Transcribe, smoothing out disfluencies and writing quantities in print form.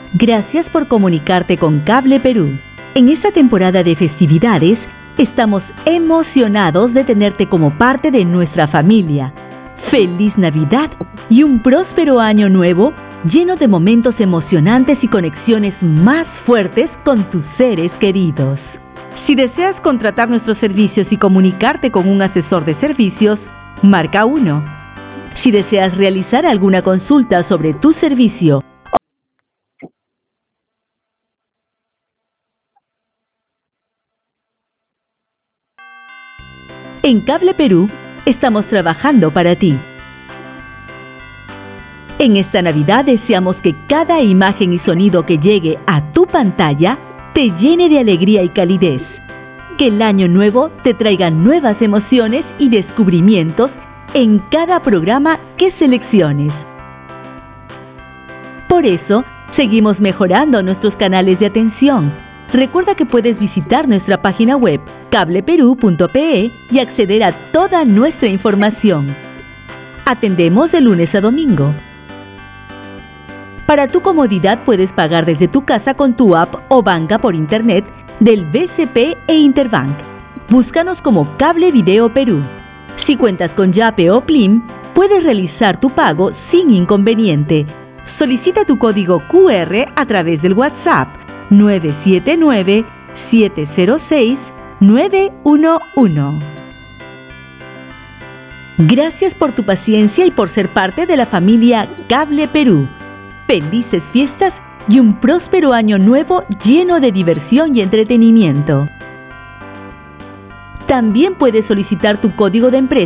Gracias por comunicarte con Cable Perú. En esta temporada de festividades, estamos emocionados de tenerte como parte de nuestra familia. ¡Feliz Navidad y un próspero año nuevo lleno de momentos emocionantes y conexiones más fuertes con tus seres queridos! Si deseas contratar nuestros servicios y comunicarte con un asesor de servicios, marca 1. Si deseas realizar alguna consulta sobre tu servicio, en Cable Perú estamos trabajando para ti. En esta Navidad deseamos que cada imagen y sonido que llegue a tu pantalla te llene de alegría y calidez. Que el año nuevo te traiga nuevas emociones y descubrimientos en cada programa que selecciones. Por eso, seguimos mejorando nuestros canales de atención. Recuerda que puedes visitar nuestra página web cableperú.pe y acceder a toda nuestra información. Atendemos de lunes a domingo. Para tu comodidad puedes pagar desde tu casa con tu app o banca por internet del BCP e Interbank. Búscanos como Cable Video Perú. Si cuentas con Yape o Plim, puedes realizar tu pago sin inconveniente. Solicita tu código QR a través del WhatsApp 979-706-911. Gracias por tu paciencia y por ser parte de la familia Cable Perú. Felices fiestas y un próspero año nuevo lleno de diversión y entretenimiento. También puedes solicitar tu código de empresa